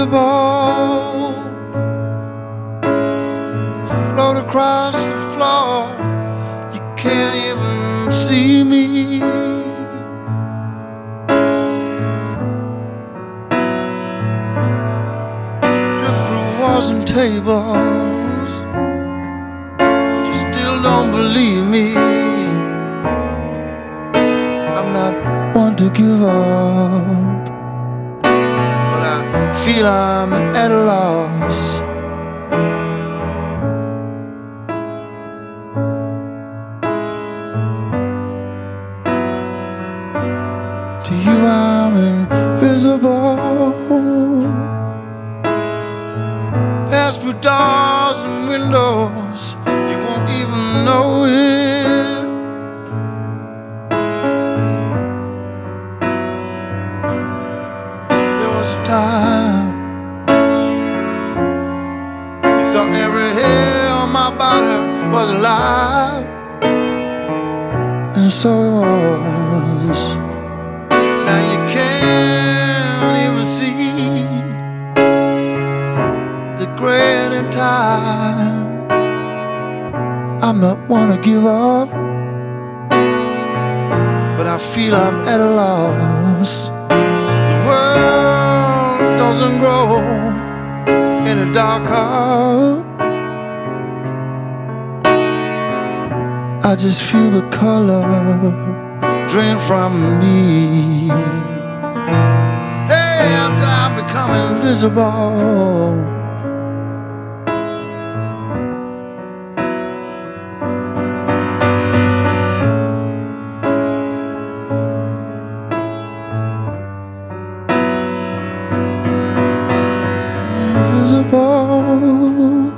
invisible, float across the floor. You can't even see me. Drift through walls and tables. You still don't believe me. I'm not one to give up, but I feel I'm at a loss. To you I'm invisible, pass through doors and windows, you won't even know it. There was a time you thought every hair on my body was alive, and so it was. Now you can't even see the gray in time. I'm not one to give up, but I feel I'm at a loss. The world doesn't grow any darker. I just feel the color drain from me. Hey, until I become invisible. Invisible,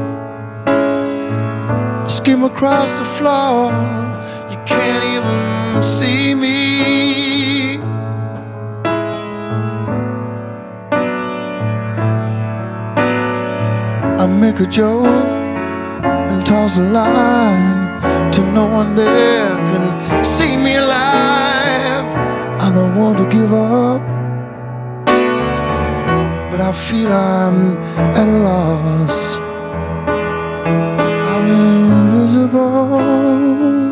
I skim across the floor. You can't even see me. I make a joke and toss a line till no one there can see me alive. I don't want to give up, but I feel I'm at a loss. I'm invisible.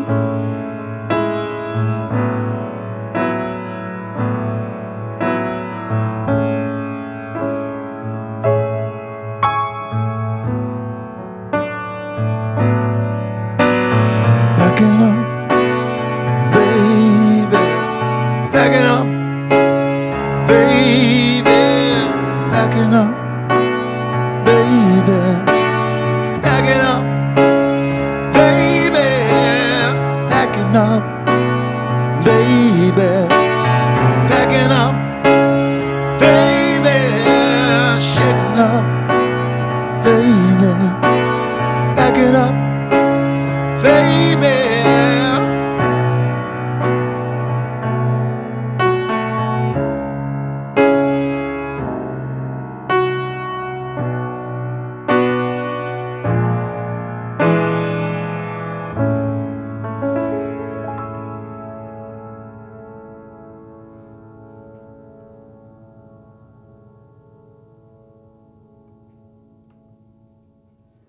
Backing up, baby. Backing up, baby.